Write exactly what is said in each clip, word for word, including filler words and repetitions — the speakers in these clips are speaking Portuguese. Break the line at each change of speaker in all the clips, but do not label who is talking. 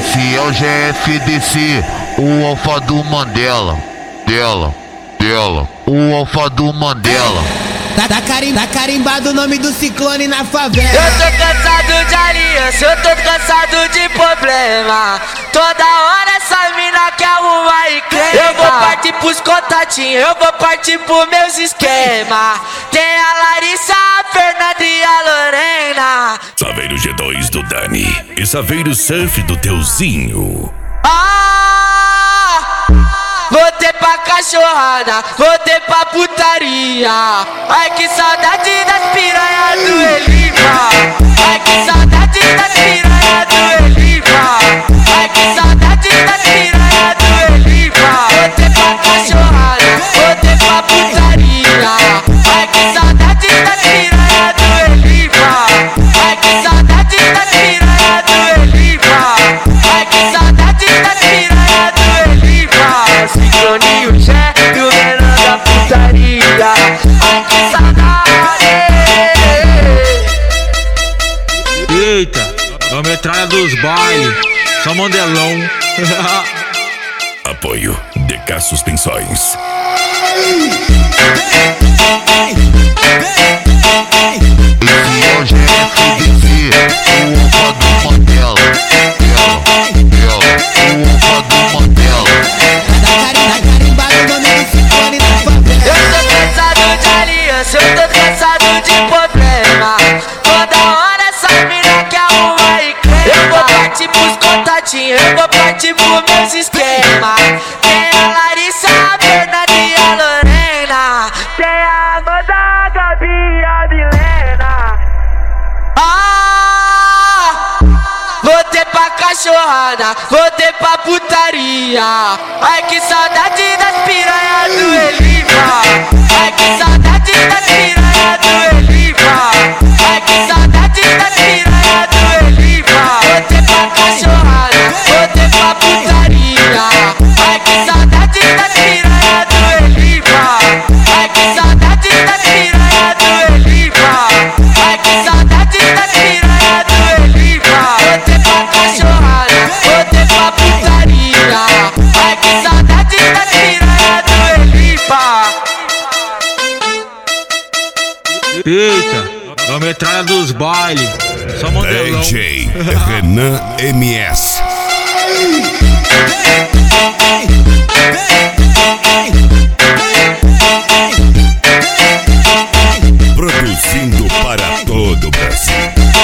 Esse é o G F D C, o alfa do Mandela. Dela, dela, o alfa do Mandela.
Tá, tá, carim, tá carimbado o nome do ciclone na favela.
Eu tô cansado de aliança, eu tô cansado de problema. Toda hora essa mina quer arrumar e crema. Eu vou partir pros contatinhos, eu vou partir pros meus esquemas. Tem a Larissa, a Fernanda e a Lorena.
Saveiro G dois do Dani e Saveiro Surf do Teuzinho.
Ah, voltei pra cachorrada, voltei pra putaria. Ai que saudade das piranhas do Elipa. Ai que saudade das piranhas do Elipa. Ai que saudade das piranhas do Elipa. Voltei pra cachorrada, voltei pra putaria. Ai que saudade das piranhas do Elipa. Ai que saudade das piranhas do Elipa. Ai que saudade das piranhas do Elipa. Sincroninho Jé e o menor da putaria. Ai que saudade.
Eita, é a metralha dos bailes, só modelão.
Apoio D K Suspensões.
Esse é o G F D C, o alfa do Mandela. Dela, dela, o alfa do Mandela.
Tá, carim, tá carimbado o nome do ciclone na favela.
Eu tô cansado de aliança, eu tô cansado de problema. Toda hora essa mina quer arrumar e crema. Eu vou partir pros contatinhos, eu vou partir pros meus esquemas. Tem a Larissa, a Fernanda e a Lorena. Tem a Amanda, a Gabi e a Milena. Ah, voltei pra cachorrada, voltei pra putaria. Ai que saudade das piranhas do Elipa. Ai que saudade das piranhas do Elipa. Ai que saudade das piranhas do Elipa. Voltei pra cachorrada, voltei pra putaria. Ai que saudade das piranhas do Elipa. Ai que saudade das piranhas do Elipa. Ai que saudade das piranhas do Elipa. Voltei pra cachorrada, voltei pra putaria. Ai que saudade das piranhas do Elipa.
Eita, é a metralha dos bailes, só modelão.
D J Renan M S. Produzindo para todo o Brasil.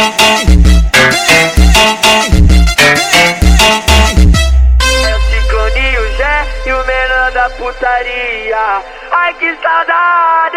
É o Sincroninho Jé e o menor da putaria. Ai que saudade.